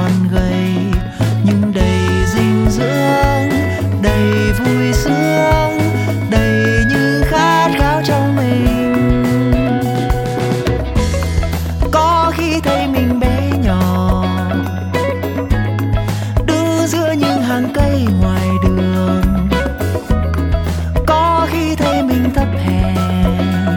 còn gầy nhưng đầy dinh dưỡng, đầy vui sướng, đầy những khát khao trong mình. Có khi thấy mình bé nhỏ đứng giữa những hàng cây ngoài đường, có khi thấy mình thấp hèn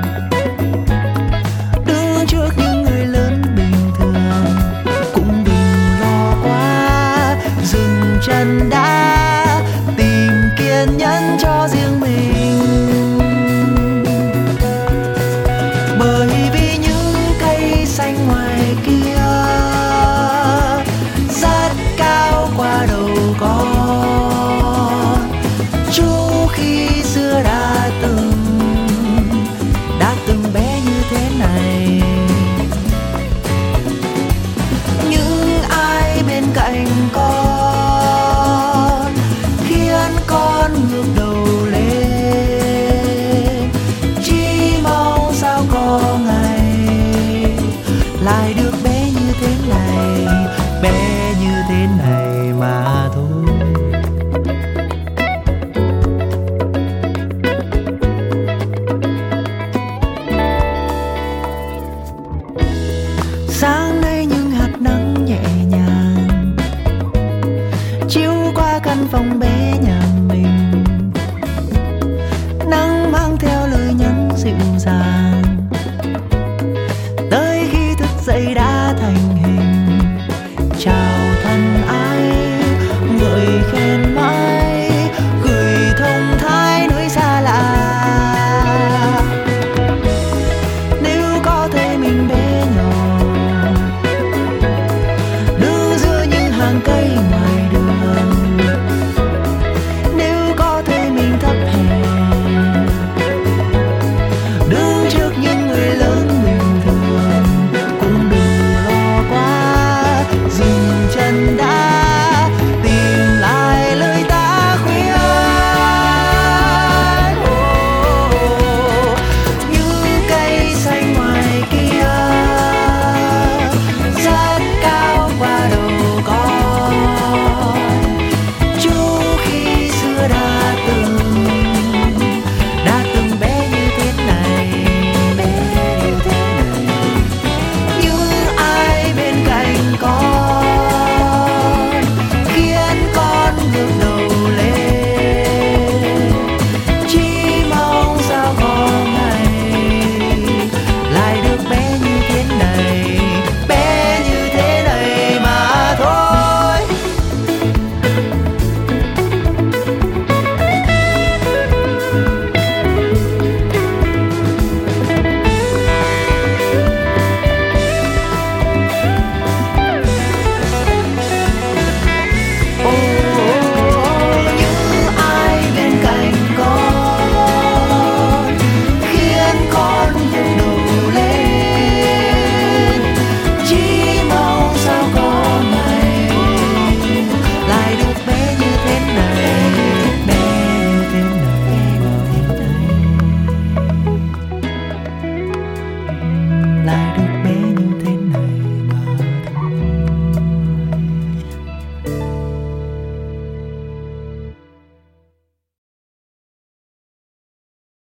đứng trước những người lớn bình thường. Cũng đừng lo quá, dừng chân đã, tìm kiên nhẫn cho riêng mình. Bởi vì những cây xanh ngoài kia rất cao qua đầu con, chú khi xưa đã từng bé như thế này. Những ai bên cạnh con khiến con ngước đầu lên, chỉ mong sao có ngày lại được bé như thế này, bé như thế này mà thôi. Sáng nay những hạt nắng nhẹ nhàng chiếu qua căn phòng bé nhà mình, nắng mang theo lời nhắn dịu dàng, tới khi thức dậy đã thành hình. Chào thân ái, ngợi khen mãi, gửi thông thái nơi xa lạ. Nếu có thể mình bé nhỏ đứng giữa những hàng cây ngoài đường, nếu có thể mình thấp hèn đứng trước những người lớn bình thường. Cũng đừng lo quá, dừng chân đã,